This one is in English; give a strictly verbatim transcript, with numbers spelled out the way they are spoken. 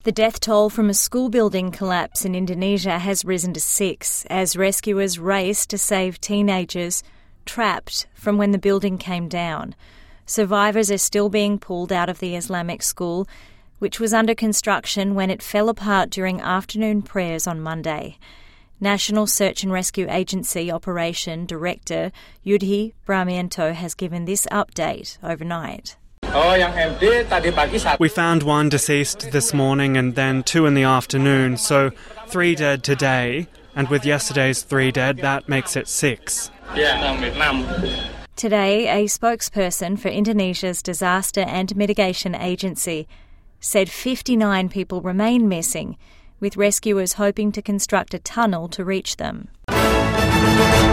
The death toll from a school building collapse in Indonesia has risen to six as rescuers race to save teenagers trapped from when the building came down. Survivors are still being pulled out of the Islamic school, which was under construction when it fell apart during afternoon prayers on Monday. National Search and Rescue Agency Operation Director Yudhi Brahmianto has given this update overnight. We found one deceased this morning and then two in the afternoon, so three dead today, and with yesterday's three dead, that makes it six. Today, a spokesperson for Indonesia's Disaster and Mitigation Agency said fifty-nine people remain missing, with rescuers hoping to construct a tunnel to reach them.